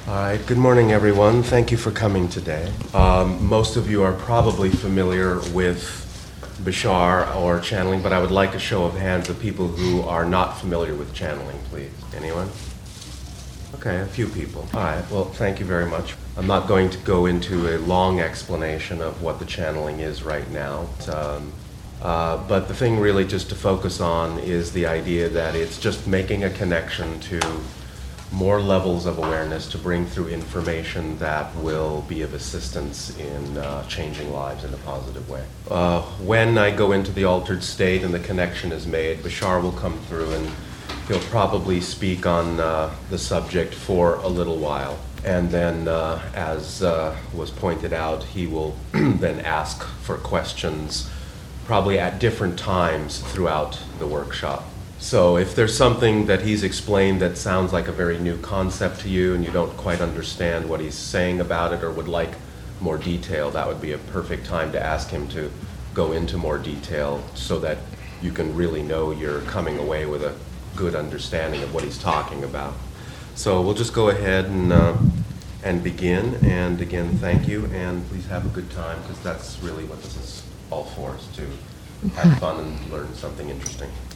All right, good morning, everyone. Thank you for coming today. Most of you are probably familiar with Bashar or channeling, but I would like a show of hands of people who are not familiar with channeling, please. Anyone? Okay, a few people. All right, well, thank you very much. I'm not going to go into a long explanation of what the channeling is right now. But the thing really just to focus on is the idea that it's just making a connection to more levels of awareness to bring through information that will be of assistance in changing lives in a positive way. When I go into the altered state and the connection is made, Bashar will come through and he'll probably speak on the subject for a little while. And then, as was pointed out, he will then ask for questions probably at different times throughout the workshop. So if there's something that he's explained that sounds like a very new concept to you and you don't quite understand what he's saying about it or would like more detail, that would be a perfect time to ask him to go into more detail so that you can really know you're coming away with a good understanding of what he's talking about. So we'll just go ahead and begin. And again, thank you, and please have a good time, because that's really what this is all for, is to have fun and learn something interesting.